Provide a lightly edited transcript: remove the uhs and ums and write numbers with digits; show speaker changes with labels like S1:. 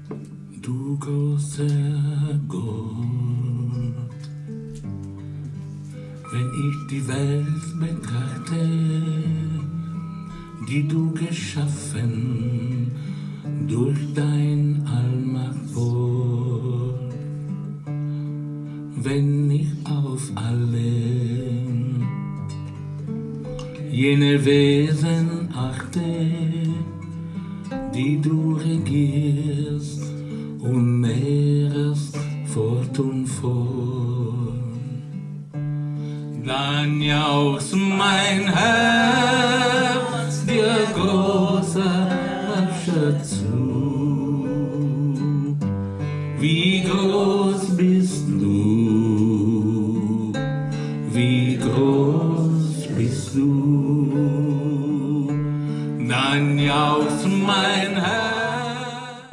S1: Du großer Gott, wenn ich die Welt betrachte, die du geschaffen durch dein Allmachtwort, wenn ich auf alle jene Wesen achte, die du regierst und mehrest fort und fort, dann jauchzt mein Herz dir großer Herrscher zu. Wie groß bist du, wie groß bist du, dann jauchzt mein Herz